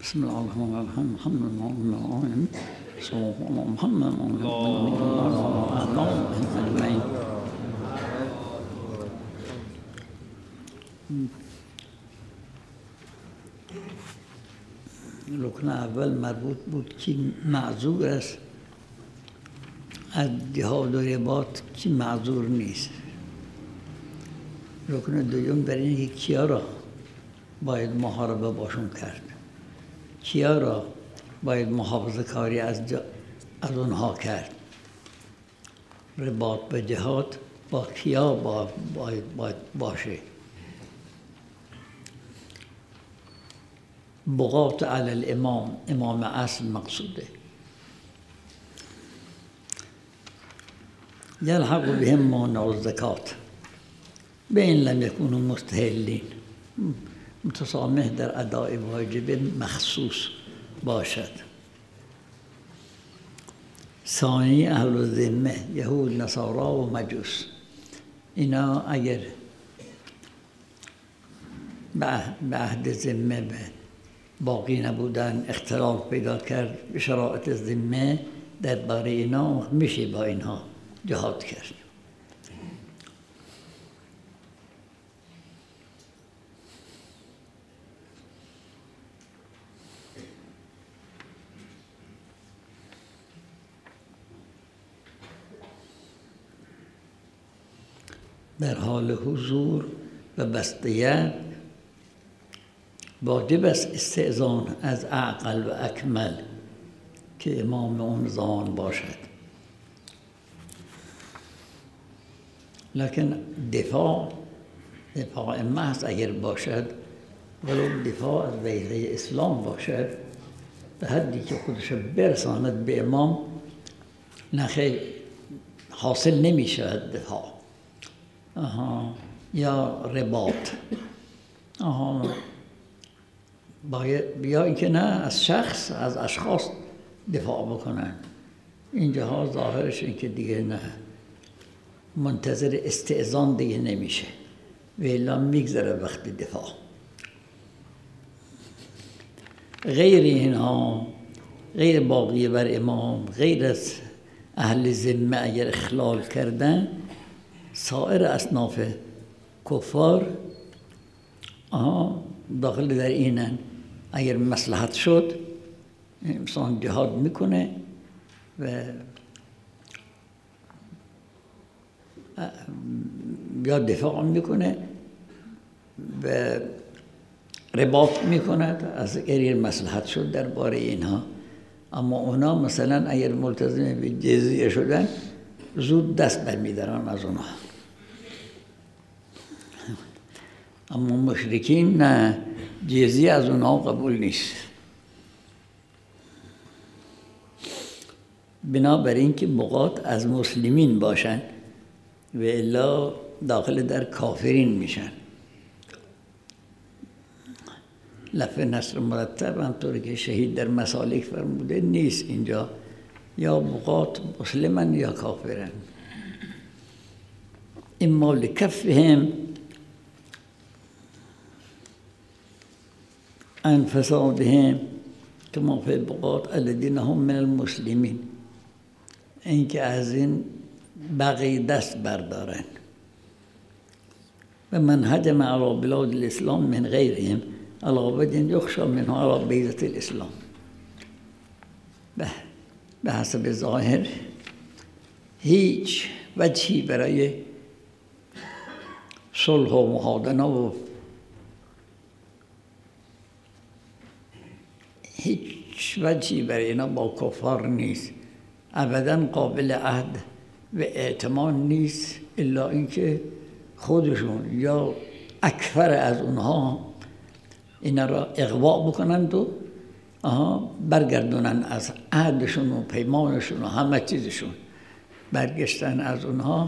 بسم الله الرحمن الرحیم. الحمد لله العالمین. صلی الله علی محمد و آله رکن اول مربوط بود که معذور است از جهاد و رباط، که معذور نیست. رکن دوم در اینه که کیا را باید محاربه باشون کرد، کیا را باید محافظه کاری از اونها کرد. رباط به جهاد با کیا باید باشه. بغات علی الامام، امام اصل مقصوده. یلحق بهم مانع الزکات بین لم یکونوا مستحلین، متسامح در ادای واجب مخصوص باشد. ثانی اهل الذمه، یهود، نصارا و مجوس، اینا اگر به عهد ذمه باقی نبودن، اختلاف پیدا کرد به شرایط ذمه، درباره اینا میشه با اینها جهاد کرد. در حال حضور و بسته واجب است استئذان از اعقل و اکمل که امام اون زمان باشد. لکن دفاع محض اگر باشد، ولو دفاع از ویژه اسلام باشد، به حدی که خودش برساند به امام، نخیر حاصل نمی شود دفاع. یا رباط، یا اینکه نه از شخص، از اشخاص دفاع بکنن. اینجاها ظاهرش این که دیگه نه، منتظر استئذان دیگه نمیشه، ولی میگذره وقت دفاع. غیر اینها، غیر باقی بر امام، غیر از اهل ذمه اگر اخلال کردن، سایر اصناف کفار داخل در اینن. اگر مصلحت شد انسان جهاد میکنه و یا دفاع میکنه و رباط میکند از اگر مصلحت شد درباره اینها. اما اونا مثلا اگر ملتزم به جزیه شدن، زود دست برمیدارن از اونها. اما مشرکین نه، جزیه از اونها قبول نیست. بنابراین که بغات از مسلمین باشن و الا داخل در کافرین میشن. لفظ نصر مرتب همطور که شهید در مسالک فرموده نیست اینجا، یا بغات مسلمن یا کافرن. اما لکفهم عن فسادهم کما فی البغات الذین هم من المسلمین، این که از این بقی دست بردارن. و من هجم علی بلاد الاسلام من غیرهم علی وجه یخشی منها علی بیضة الاسلام. به حسب ظاهر هیچ وجهی برای صلح و محادثه و هیچ وجهی برای اینا با کفار نیست، ابدا قابل عهد و اعتماد نیست، الا اینکه خودشون یا اکثر از اونها اینا را اغوا بکنند و برگردونن از عهدشون و پیمانشون و همه چیزشون. برگشتن از اونها،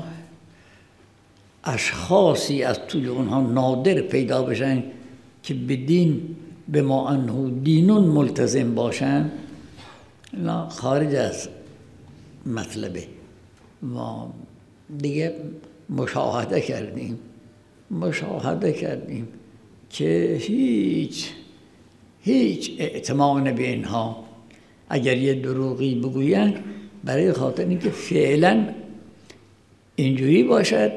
اشخاصی از توی اونها نادر پیدا بشن که به دین به ما انه دینون ملتزم باشن، اینا خارج از مطلبه. و دیگه مشاهده کردیم که هیچ اعتماد به اینها. اگر یه دروغی بگوین برای خاطر اینکه فعلا اینجوری باشد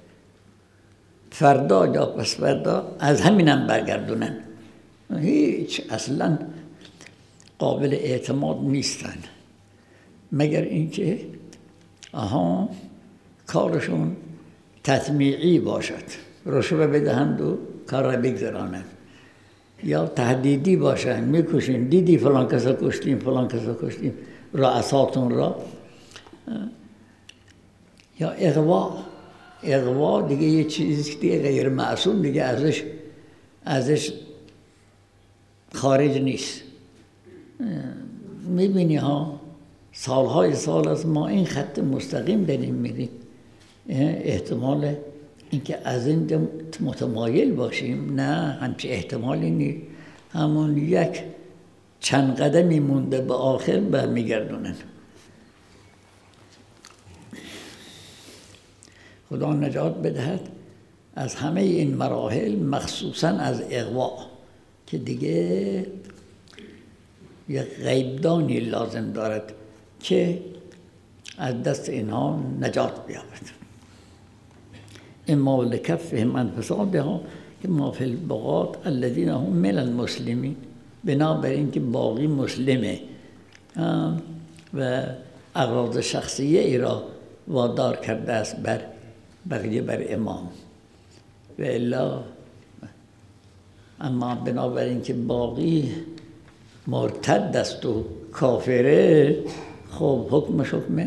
فردا یا پس فردا از همینم برگردونن، هیچ اصلا قابل اعتماد نیستن، مگر اینکه کارشون تطمیعی باشد، رشوه بدهند و کار را بگذرانند، یا تهدیدی باشند، میکشین، دیدی فلان کسا کشتیم، فلان کسا کشتیم، رؤساتون را، یا اغوا دیگه یه چیزی دیگه غیر معصوم دیگه ازش خارج نیست. میبینی سالهای سال از ما این خط مستقیم داریم میریم، احتمال اینکه از این متمایل باشیم نه، همچه احتمالی نیست، همون یک چند قدمی مونده به آخر برمیگردونن. خدا نجات بدهد از همه این مراحل، مخصوصا از اغوا که دیگه یک غیبدانی لازم دارد که از دست اینها نجات بیابد. اما لکفهم عن فسادها اما فی البغاة الذین هم من المسلمین، بنابراین که باقی مسلمه و اغراض شخصیه ای را وادار کرده است بر بقیه، بر امام، و الا اما بنابراین که باقی مرتد است و کافره، خب حکم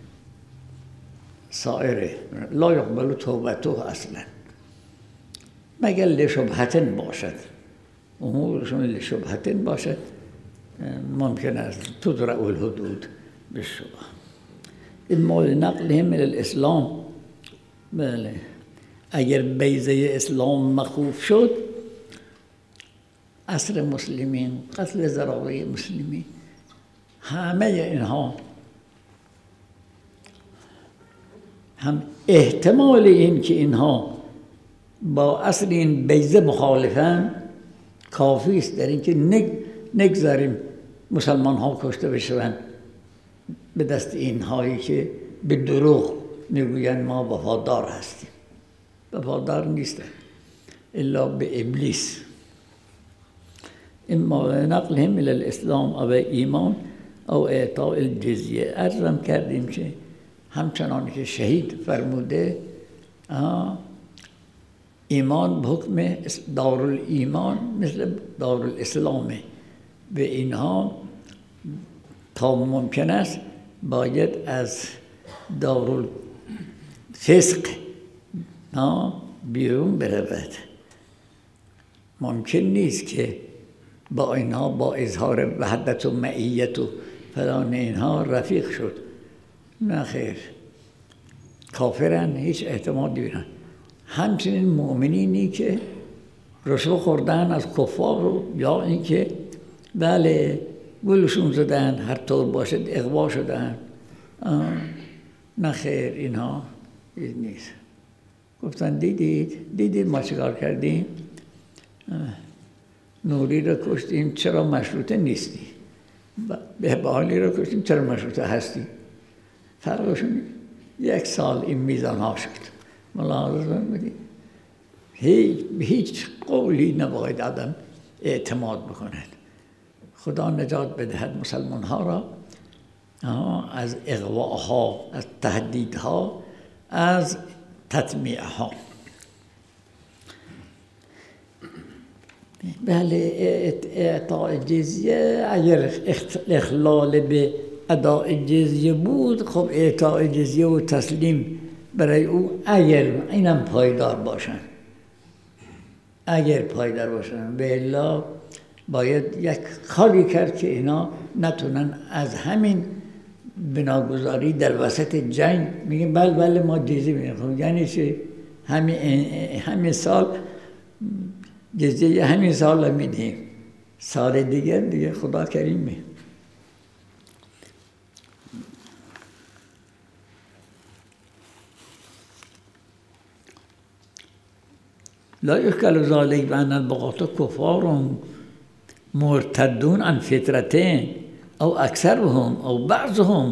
سائره، لا یقبل توبته اصلا، مگر لشبهتن باشد، امورشون لشبهتن باشد ممکن است تدرع الحدود بالشبه. اما لنقلهم من الاسلام، بله اگر بیضه اسلام مخوف شد، اسر مسلمین، قتل ذراره مسلمین، همه اینها هم احتمال این که اینها با اصل این بیضه مخالفن کافی است در اینکه نگذاریم مسلمان ها کشته بشوند به دست اینهایی که به دروغ میگویند ما وفادار هستیم. وفادار نیستن الا به ابلیس. اما نقلهم الى الاسلام او ایمان او اعطاء الجزیه. عرضم کردیم که همچنان که شهید فرموده ایمان به حکم دارالایمان مثل دارالاسلامه، به اینها تا ممکن است باید از دارالفسق بیرون برود. ممکن نیست که با اینها با اظهار وحدت و معیت و فلان اینها رفیق شد، نه خیر، کافرن، هیچ اعتمادی بیرن. همچنین مؤمنینی که رشوه خوردن از کفار رو، یا اینکه بله گلشون زدن، هر طور باشد اغوا شدن، نه خیر، اینها نیست. گفتن دیدید ما چیکار کردیم؟ نوری رو کشتیم چرا مشروطه نیستی؟ بهبهانی رو کشتیم چرا مشروطه هستی؟ فرقشون 1 سال این میزان ها شد. ملاحظه می‌کنید هیچ قولی نباید آدم اعتماد بکند. خدا نجات بدهد مسلمان ها را از اغواها، از تهدیدها، از تطمیعها. بله اعطاء جزیه، اگر اخلال به اداء جزیه بود، خب اعطاء جزیه و تسلیم برای او اگر اینم پایدار باشن، و الا باید یک کاری کرد که اینا نتونن از همین بناگذاری در وسط جنگ میگن بله ما جزیه میدیم. یعنی چه؟ همین سال جزیه همین سال میدیم، سال دیگه خدا کریمه. لا یحکل ذلک بان البغاة کفار مرتدون عن فطرتين او اکثرهم او بعضهم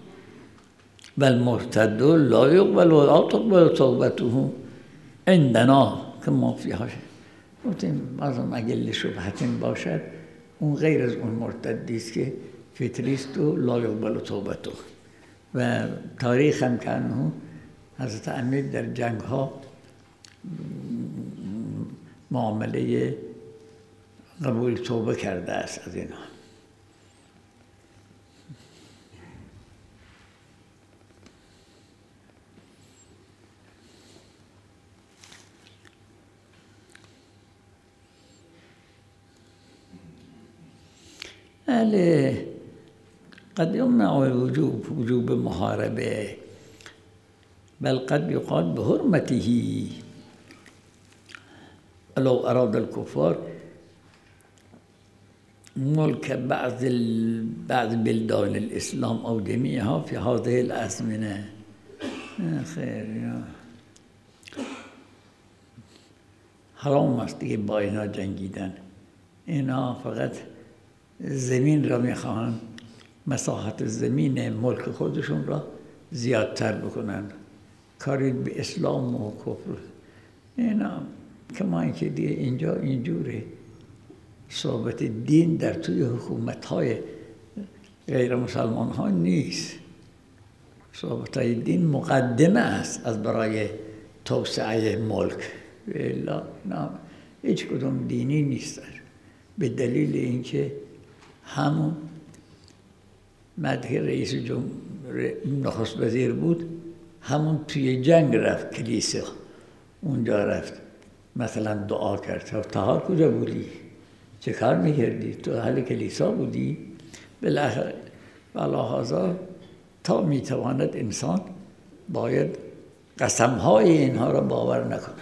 والمرتد لا يقبل ولا تقبل توبته عندنا که ما فیها گفتیم بازم اگه شبهتین باشد اون غیر از اون مرتدی است که فطریست و لا یقبل توبته و تاریخ هم که انه حضرت امیر در جنگ ها معامله قبول توبه کرده است از اینا. قد يمنع وجوب محاربه بل قد يقال بحرمته لو أراد الكفار ملك بعض بلدان الإسلام أو جميعها في هذه الأزمنة. خیر حرام است دیگه با اینا جنگیدن. اینا فقط زمین را میخواهند مساحت زمین ملک خودشون را زیادتر بکنن، کاری به اسلام و کفر اینا. کما اینکه دیگه اینجا اینجوره ثابت دین در توی حکومت‌های غیر مسلمان ها نیست. ثابت دین مقدمه است از برای توسعه ملک. نه هیچ کدوم دینی نیست، به دلیل اینکه همون مدح رئیس جمهور نخست وزیر بود، همون توی جنگ رفت کلیسا، اونجا رفت مثلا دعا کرد. تا کجا بودی؟ چه کار میکردی؟ تو اهل کلیسا بودی؟ بالاخره لحاظا تا میتواند انسان باید قسمهای اینها را باور نکند.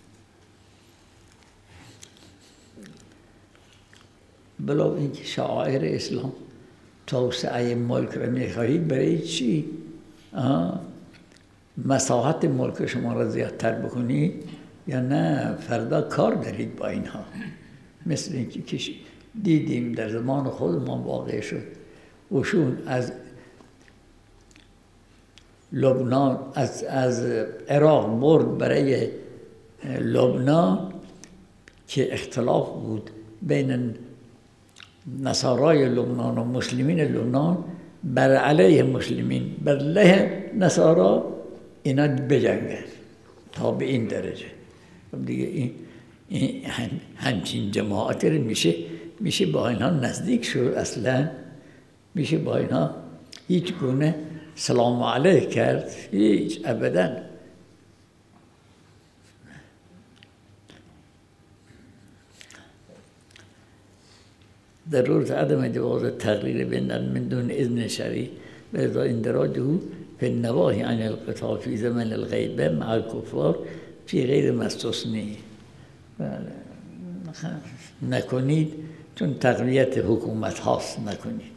بلا اینکه شعائر اسلام توسعه ملک را میخواهید برای چی؟ مساحت ملک شما را زیادتر بکنید یا نه فردا کار دارید با اینها؟ مثل اینکه دیدیم در زمان خودمان واقع شد، وشون از لبنان از عراق برد برای لبنان که اختلاف بود بین نصارای لبنان و مسلمین لبنان، بر علیه مسلمین بر علیه نصارا اینا بجنگن تا به این درجه. دیگه این همچین جماعت میشه با اینها نزدیک شد؟ اصلا میشه با اینها هیچ گونه سلام علیه کرد؟ هیچ، ابدا. ضرورة عدم جواز التغيير من دون إذن شرعي لذا اندراجه في النواهي عن القتال في زمن الغيبة مع الكفار في غير ما استثني. نکنید چون تقویت حکومت هاست نکنید.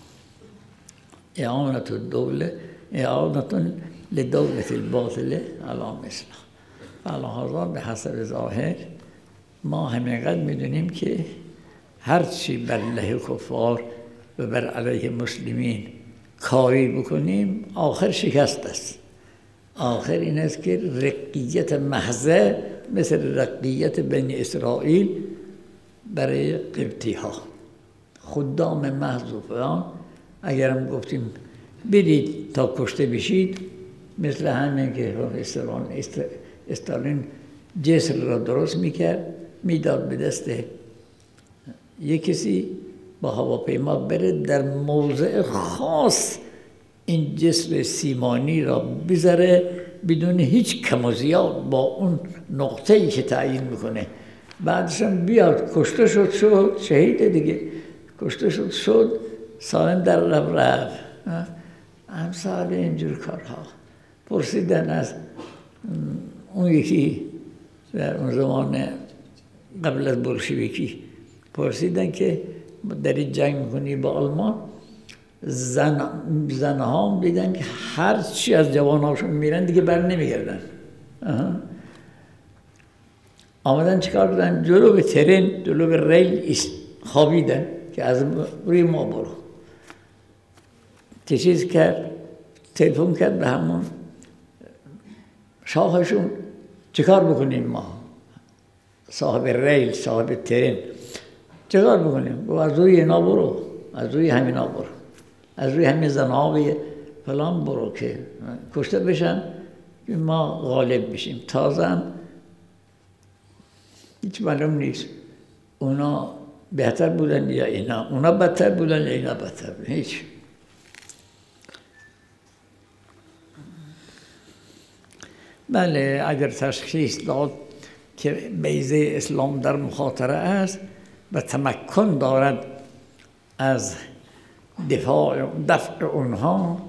اعانة الدولة اعانة لدولة الباطلة على مثله. فلهذا به حسب ظاهر ما همینقدر میدونیم که هرچی بر علیه کفار و بر علیه مسلمین کاری بکنیم آخر شکست است. آخر این است که رقیت محضه مثل رقیت بنی اسرائیل برای قبطی ها، خدام محض و فلان، اگرم گفتیم برید تا کشته بشید، مثل همین که استالین جسر را درست میکرد، میداد به دست یک کسی با هواپیما بره در موضع خاص این جسر سیمانی را بذاره بدون هیچ کم و زیاد با اون نقطه‌ای که تعیین میکنه. بعدش هم بیاد کشته شد شهید دیگه، کشته شد سالم در رفت. امثال اینجور کارها. پرسیدن از اون یکی در اون زمان قبل از بولشویکی، پرسیدن که در جنگ میکنی با آلمان؟ زنها هم دیدن که هر چی از جواناشون میرن دیگه بر نمیگردن. آمدن چیکار کردن؟ جلو به ترین، جلو به ریل خوابیدن که از روی ما برو. که چیز کرد، تلفن کرد به همون شاهشون چیکار بکنیم ما، صاحب ریل، صاحب ترین، چیکار بکنیم؟ از روی اینا برو، از روی همینا برو، از روی همین زنهای فلان برو که کشته بشن ما غالب بشیم. تازه هم هیچ معلوم نیست اونا بهتر بودن یا اینا، اونا بدتر بودن یا اینا بدتر بودن، هیچ. بله اگر تشخیص داد که بیضه اسلام در مخاطره است و تمکن دارد از دفع اونها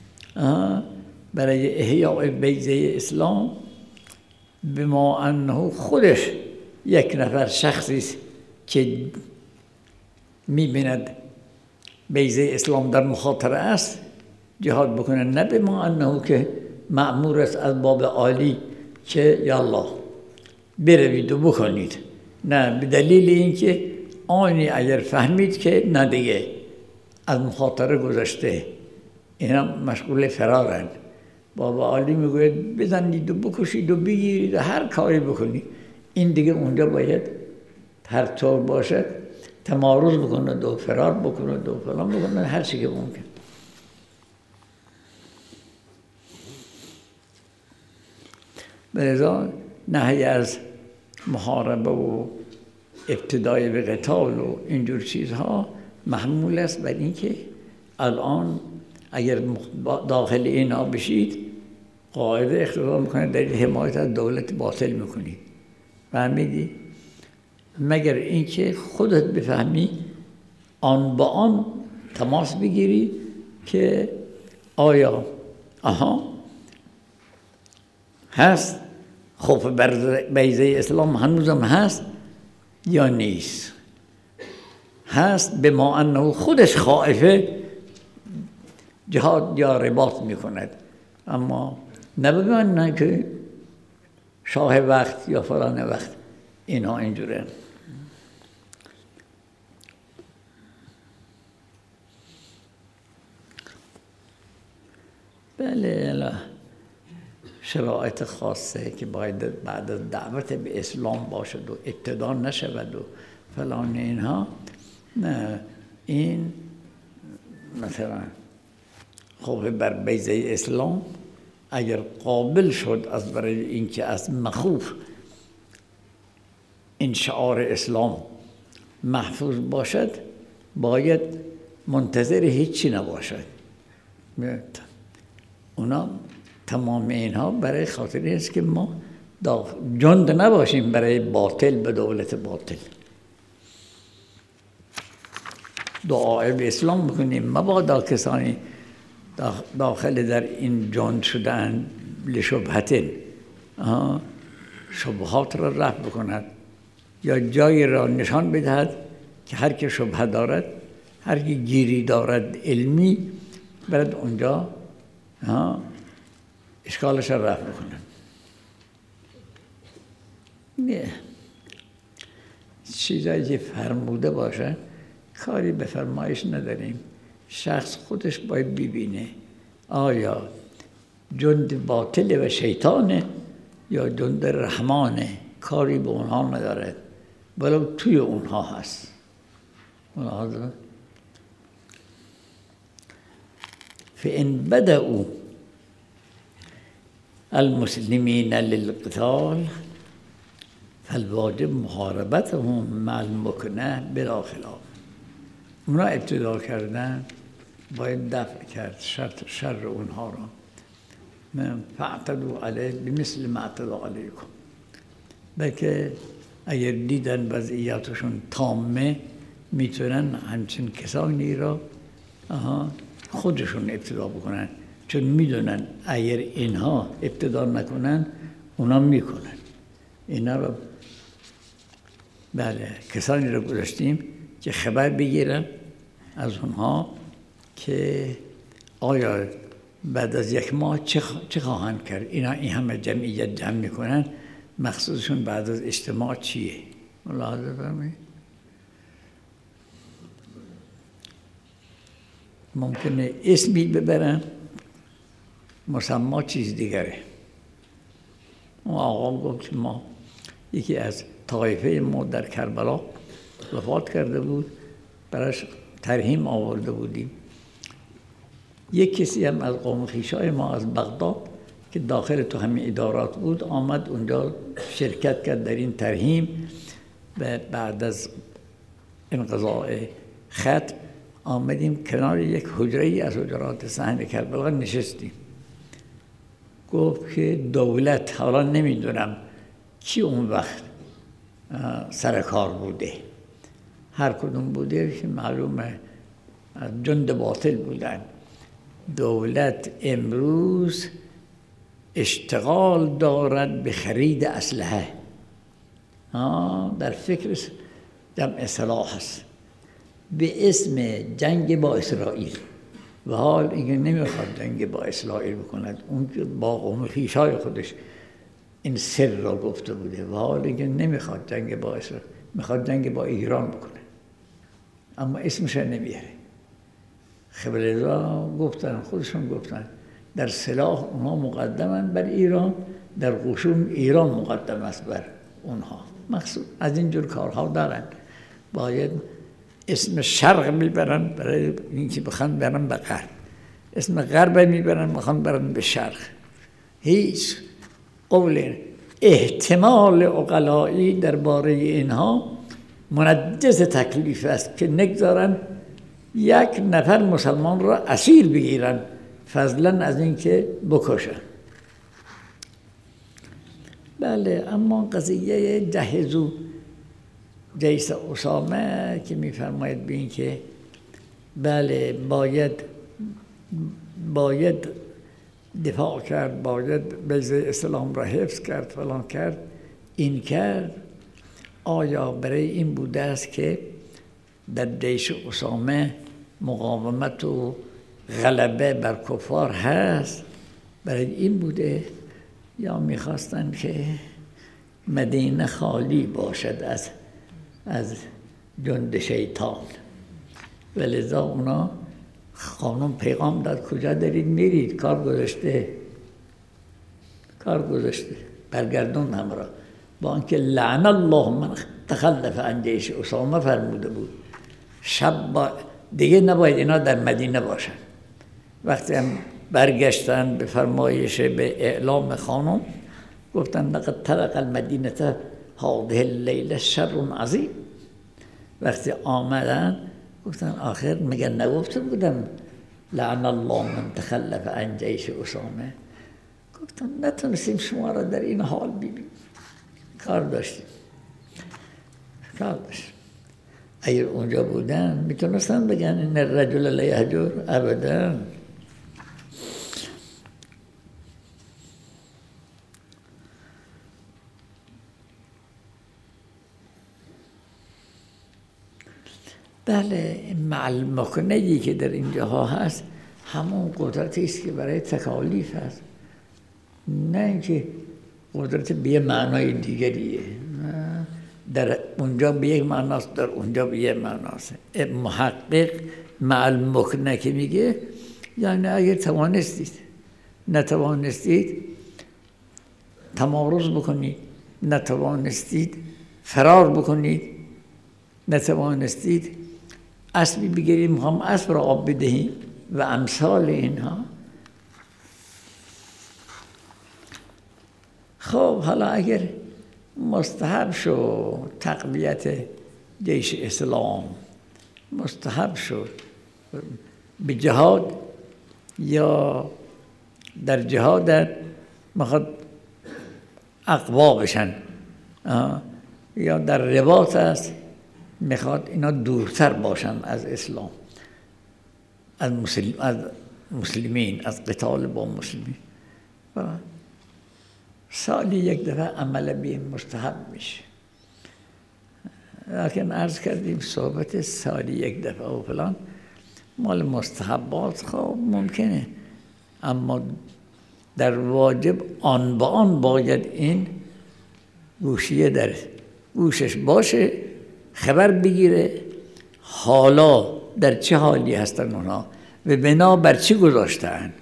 برای احیاء بیضه اسلام، بما انه خودش یک نفر شخصی است که می‌بیند بیضه اسلام در مخاطره است جهاد بکنه، نه بما انه که مأمور است از باب عالی که یالله بروید و بکنید، نه، به دلیل اینکه آنی اگر فهمید که نه دیگه از مخاطره گذشته، اینا مشغول فرارن، باب عالی میگوید بزنید و بکشید و بگیرید و هر کاری بکنید، این دیگه اونجا باید هر طور باشد تمارض بکنه و فرار بکنه و فلان بکنه، هر چی که ممکن. لذا نهی از محاربه و ابتدای به قتال و اینجور چیزها محمول است بر اینکه الان اگر داخل اینا بشید قاعده اقتضا میکنه در حمایت از دولت باطل میکنید، فهمیدی؟ مگر اینکه خودت بفهمی آن با آن تماس بگیری که آیا هست خوف بر بیضه اسلام هنوزم هست یا نیست، هست بما انه خودش خائفه جهاد یا رباط میکند، اما نه که شاه وقت یا فلان وقت اینا اینجوره. بله شرایط خاصه که باید بعد از دعوت به اسلام باشد و ابتدا نشود و فلان اینها، نه، این مثلا خوف بر بیضه اسلام اگر قابل شد از برای اینکه از مخوف این شعار اسلام محفوظ باشد باید منتظر هیچی نباشد. اونا تمام اینها برای خاطر است که ما جند نباشیم برای باطل به دولت باطل. دعای به اسلام بکنیم، مبادا کسانی داخل در این جند شدن لشبهتن شبهات را رفع بکند یا جایی را نشان بدهد که هر که شبهه دارد، هر که گیری دارد علمی، برد اونجا اشکالش را رفع بکنن. نه چیزایی که فرموده باشه کاری به فرمایش نداریم، شخص خودش باید ببینه آیا جند باطل و شیطانه یا جند رحمانه، کاری به اونها ندارد ولو توی اونها هست. فإن بدأوا المسلمین للقتال فالواجب محاربتهم مع المکنه بلا خلاف. اونا ابتدا کردن باید دفع کرد شر اونها را. فاعتدوا علیه بمثل ما اعتدوا علیکم. بلکه اگر دیدن وضعیتشون تامه میتونن همچین کسانی را خودشون ابتدا بکنن، چون میدونن اگر اینها ابتدا نکنن اونا میکنن. اینا را بله کسانی را گذاشتیم که خبر بگیرن از اونها که آیا بعد از یک ماه چه خواهند کرد. اینا این همه جمعیت جمع میکنن، مقصودشون بعد از اجتماع چیه؟ ملاحظه فرمایید. ممکنه اسمی ببرن مسما چیز دیگره. اون آقا گفت ما یکی از طایفه ما در کربلا وفات کرده بود، براش ترحیم آورده بودیم. یک کسی هم از قوم خویشای ما از بغداد که داخل تو همین ادارات بود آمد اونجا شرکت کرد در این ترحیم و بعد از انقضاء ختم آمدیم کنار یک حجره از حجرات صحن کربلا نشستیم. گفت که دولت، حالا نمیدونم کی اون وقت سرکار بوده، هر کدوم بوده که معلومه از جند باطل بودن، دولت امروز اشتغال دارد به خرید اسلحه، در فکر جمع سلاح است به اسم جنگ با اسرائیل و حال این نمیخواد جنگ با اسرائیل بکند. اون که با قوم خویشای خودش این سر را گفته بوده و حال این نمیخواد جنگ با اسرائیل، میخواد جنگ با ایران بکنه، اما اسمش نمیاره. خبرها گفتن، خودشون گفتن در سلاح اونها مقدمن بر ایران، در قشون ایران مقدم است بر اونها. مقصود از اینجور کارها دارن. باید اسم شرق میبرن برای اینکه بخوان برن به غرب، اسم غرب میبرن بخوان برن به شرق. هیچ قول احتمال عقلایی درباره اینها منجز تکلیف است که نگذارن یک نفر مسلمان را اسیر بگیرن فضلا از اینکه بکشن. بله، اما قضیه جهزو جیش اسامه که میفرماید به این که بله باید دفاع کرد، باید بیضه اسلام را حفظ کرد، فلان کرد، این کرد، آیا برای این بوده است که در جیش اسامه مقاومت و غلبه بر کفار هست؟ برای این بوده یا میخواستن که مدینه خالی باشد از جند شیطان؟ ولذا اونا خانم پیغام داد کجا دارید میرید؟ کار گذاشته برگردون همراه، با اینکه لعن الله من تخلف عن جیش اسامه فرموده بود شب دیگه نباید اینا در مدینه باشن. وقتی هم برگشتن به فرمایش به اعلام خانم گفتن لقد طرق المدینه هذه اللیله شر عظیم. وقتی آمدن گفتن آخر مگر نگفته بودم لعن الله من تخلف عن جیش اسامه؟ گفتن نتونستیم شما را در این حال ببینیم، کار داشتیم. اگر اونجا بودن میتونستن بگن این الرجل لا یهجر ابدا. بله، معلمکنه‌ای که در اینجاها هست همون قدرتی است که برای تکالیف هست، نه اینکه قدرت به یه معنای دیگریه. در اونجا به یک معناست، در اونجا به یک معناست. محقق معلمکنه که میگه یعنی اگر توانستید، نتوانستید تمارض بکنید، نتوانستید فرار بکنید، نتوانستید اسبی بگیریم هم اسب را آب بدهیم و امثال اینها. خب حالا اگر مستحب شد تقویت جیش اسلام، مستحب شد به جهاد یا در جهاد میخواد اقوا بشن یا در رباط است میخواد اینا دورتر باشن از اسلام، از مسلمین، از قتال با مسلمین. سالی یک دفعه عمل به مستحب میشه. لکن عرض کردیم صحبت سالی یک دفعه و فلان مال مستحبات خب ممکنه، اما در واجب آن با آن باید این گوشیه در گوشش باشه، خبر بگیره حالا در چه حالی هستن اونها و بنا بر چی گذاشتن؟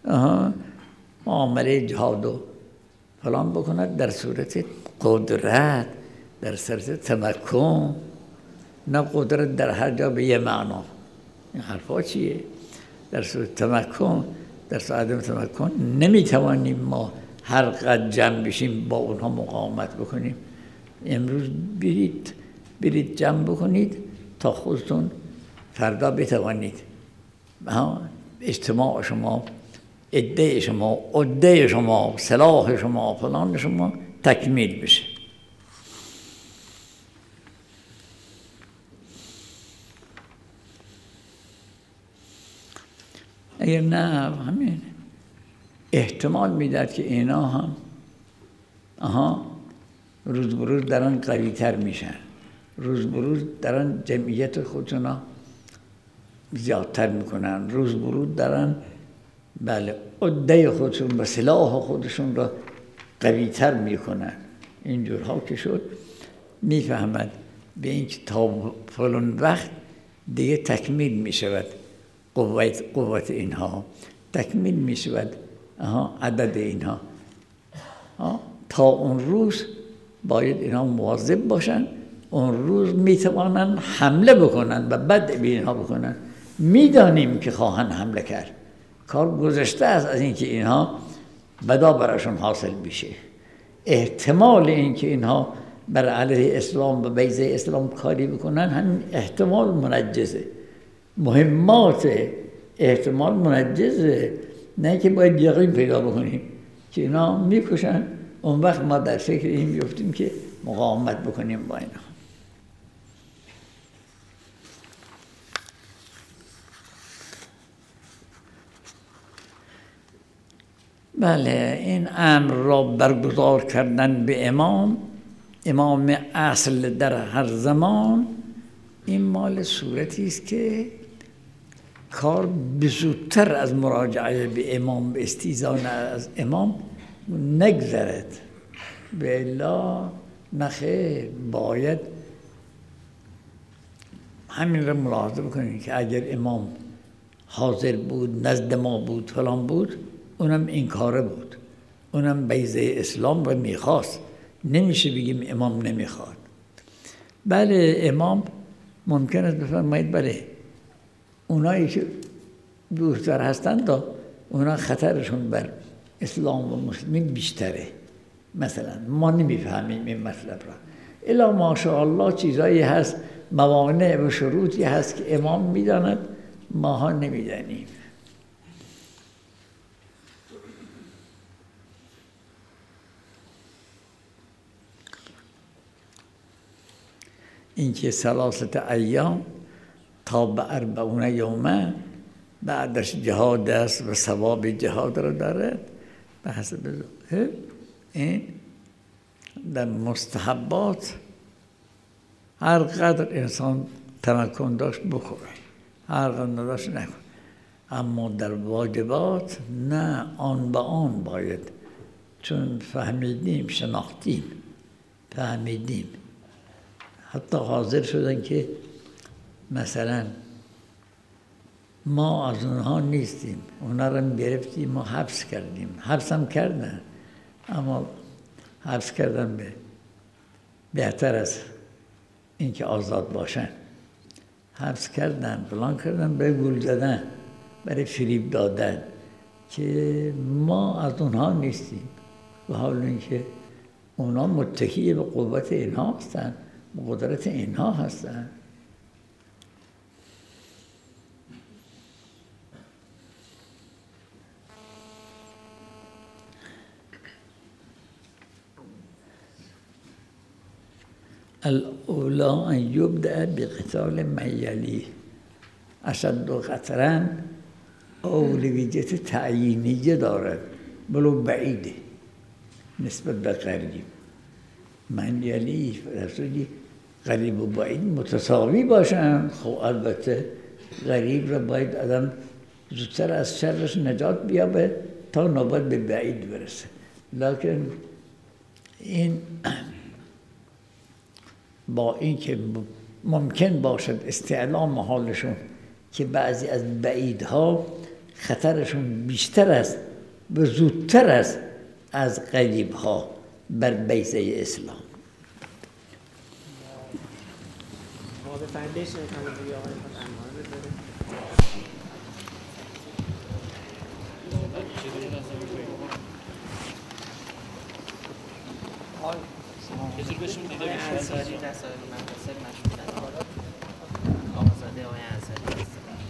معامله جهاد و فلان بکند در صورت قدرت، در صورت تمکن، نه قدرت در هر جا به یه معنا. این حرفا چیه؟ در صورت تمکن، در صورت عدم تمکن نمیتوانیم ما هر قد جمع بشیم با اونها مقاومت بکنیم. امروز برید جمع بکنید تا خودتون فردا بتوانید اجتماع شما، عده شما، عده شما، سلاح شما، فلان شما تکمیل بشه. اگر نه همین احتمال میداد که اینا هم روز به روز دارن قوی تر میشن، روز به روز دارن جمعیت خودشون زیادتر میکنن، روز به روز دارن عده خودشون و سلاح خودشون را قوی تر میکنن. اینجورها که شد میفهمد به اینکه تا فلان وقت دیگه تکمیل میشود قوت اینها، تکمیل میشود عدد اینها. تا اون روز باید اینها مواظب باشن، اون روز میتوانن حمله بکنن و بد به اینها بکنن. میدانیم که خواهن حمله کرد، کار گذشته است از اینکه اینها بدا براشون حاصل بشه. احتمال اینکه اینها بر علیه اسلام و بیضه اسلام کاری بکنن همین احتمال منجزه، مهمات احتمال منجزه، نه که باید یقین پیدا بکنیم که اینا میکشن. اون وقت ما در فکر این بیفتیم که مقاومت بکنیم با اینا. بله، این امر را برگزار کردن به امام اصل در هر زمان، این مال صورتی است که کار بزودتر از مراجعه به امام، به استیزان از امام نگذرد. به الا نخیر، باید همین را ملاحظه بکنید که اگر امام حاضر بود، نزد ما بود، فلان بود، اونم این کاره بود، اونم بیضه اسلام رو میخواست. نمیشه بگیم امام نمیخواد. بله، امام ممکن است بفرمایید بله اونایی که دورتر هستند اونا خطرشون بر اسلام و مسلمین بیشتره. مثلا ما نمیفهمیم این مطلب را، الا ماشاءالله چیزایی هست، موانع و شروطی هست که امام میداند، ماها نمیدانیم. اینکه 3 ایام تا به 40 یومه بعدش جهاد است و ثواب جهاد را دارد. به حسب این در مستحبات هر قدر انسان تمکن داشت بکنه، هر قدر نداشت نکنه. اما در واجبات نه، آن به آن باید، چون فهمیدیم، شناختیم، فهمیدیم. حتی حاضر شدن که مثلا ما از اونها نیستیم، اونها رو گرفتیم و حبس کردیم. حبس هم کردن، اما حبس کردن بهتر از اینکه آزاد باشن. حبس کردن، فلان کردن، به گول زدن، برای فریب دادن که ما از اونها نیستیم، و حال اینکه اونها متکی به قوت اینها هستن، به قدرت اینها هستن. الاولا ان یبدأ بقتال من یلیه، اشد خطرا اولویت تعیینیه دارد، بلو بعیده نسبت به قریب. من یلیه فرسودی قریب و بعید متساوی باشن. خب البته قریب را باید آدم زودتر از شرش نجات بیابه تا نوبت به بعید برسه. لکن این با اینکه ممکن باشد استعلام حالشون که بعضی از بعیدها خطرشون بیشتر است و زودتر است از قریبها بر بیضه اسلام. چجور بهشون دیده بشون انصاری رسائل مدرسه مشهور آقازاده آقای انصاری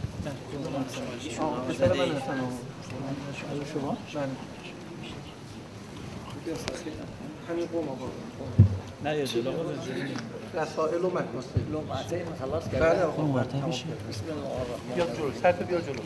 پسر من هستن شما؟ همین قوم آقا نه یه جلو رسائل و مدرسه لغته خلاص کرد. بله آقا مرتب بشه بیا جلو سرت بیا جلو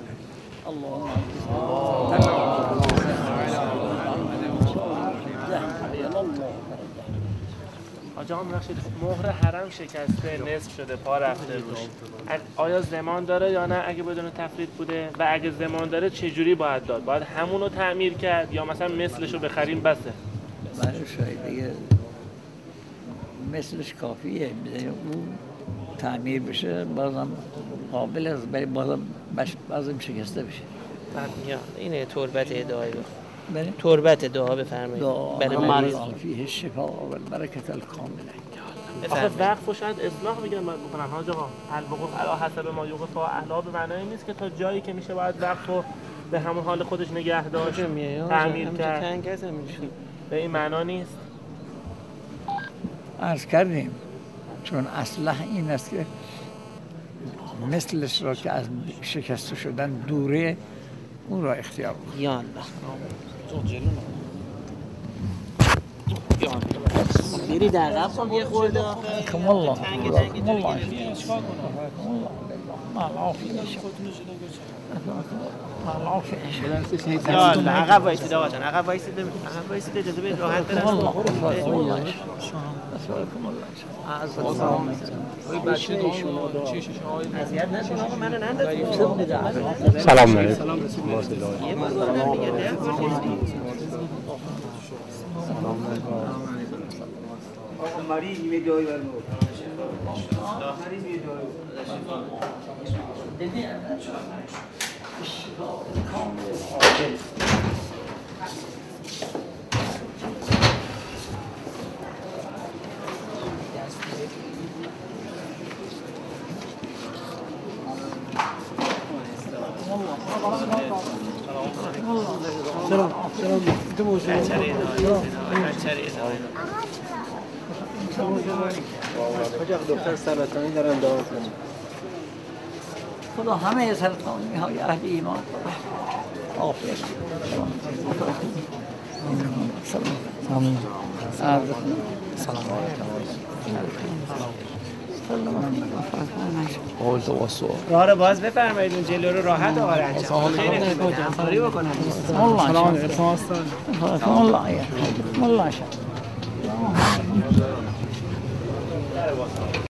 آقا آقا ببخشید مهر حرم شکسته نصف شده پا رفته روش آیا ضمان داره یا نه اگه بدون تفرید بوده و اگه ضمان داره چه جوری باید داد؟ باید همونو تعمیر کرد یا مثلا مثلشو بخریم بسه؟ بله شاید دیگه مثلش کافیه اون تعمیر بشه بازم قابل است ولی بازم شکسته بشه. یا اینه تربت ادعای رو بله تربت دعا بفرمایید برای مریض فیه الشفاء و البرکت الکامله. آخه وقفو شاید اصلاح میکنن حاج آقا الوقوف علی حسب ما یوقف اهلا به معنای نیست که تا جایی که میشه باید وقفو به همون حال خودش نگه داشت تعمیر کرد به این معنا نیست. عرض کردیم چون اصلا این است که مثلش را که از شکسته شدن دوره اون را اختیار بود. یا الله میری در قبل یه خورده کم الله کم الله یا الله عقب وایسید آقا جان عقب وایسید اجازه بدید راحت برم سلام علیکم. دکتر سرطانی دارن دعا کنن. خدا همه سرطانی های اهل ایمان عافیت راه رو باز بفرمایید اون جلو رو راحت آقا رنجم خیلی همکاری بکنم سلام علیکم الله